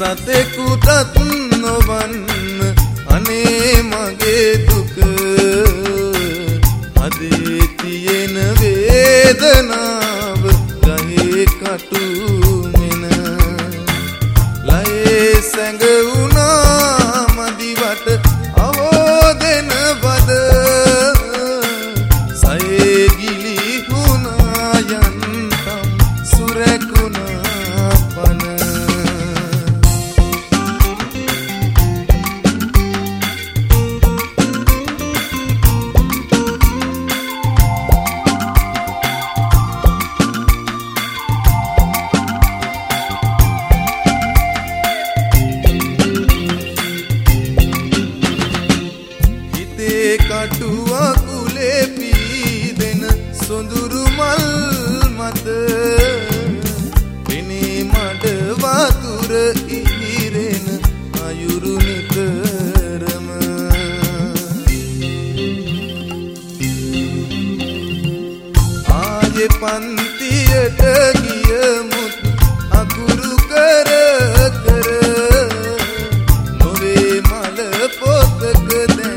සතෙකුටත් නොවන්න අනේ මගේ දුක අදේ තියෙන වේදනාව ගහේ කටු මෙන ලයේ සැඟුණා මදිවට අවෝදෙන බද සයේ ගිලි හුණා යන්තම් සුරකුණා පන කටුවා කුලේ පීදෙන සොඳුරු මල් මත පෙනේ මඩ වතුර ඉහිරෙන අයුරු නිතරම ආයේ පන්තියට ගියමුත් අකුරු කර කර නොවේ මල පොතක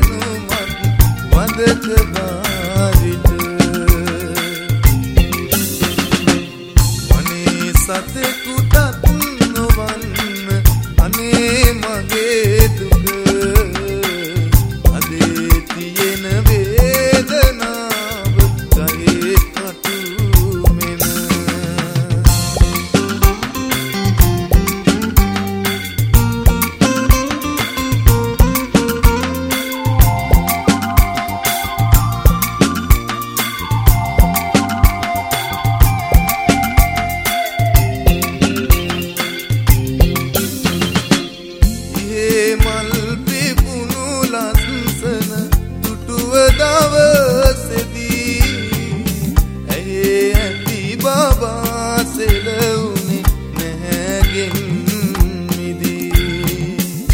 වනේ සතෙකුටත් නොවන්න අනේ මගේ දුක අදේ තියෙන වේදනාව ගහේ කටු මෙන දවසේදී ඇහි ඇති බබා සෙලුනේ නැගෙන් මිදී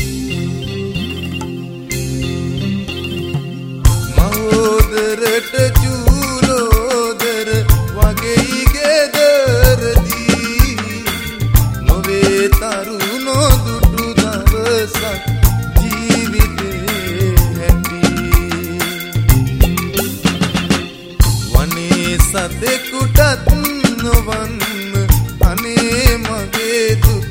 මහෝදරට චූලෝදර වගේ ගෙදරදී නොවේ තරුණෝ දුටු දවසක් සතෙකුටත් නොවන්න අනේ මගේ දුක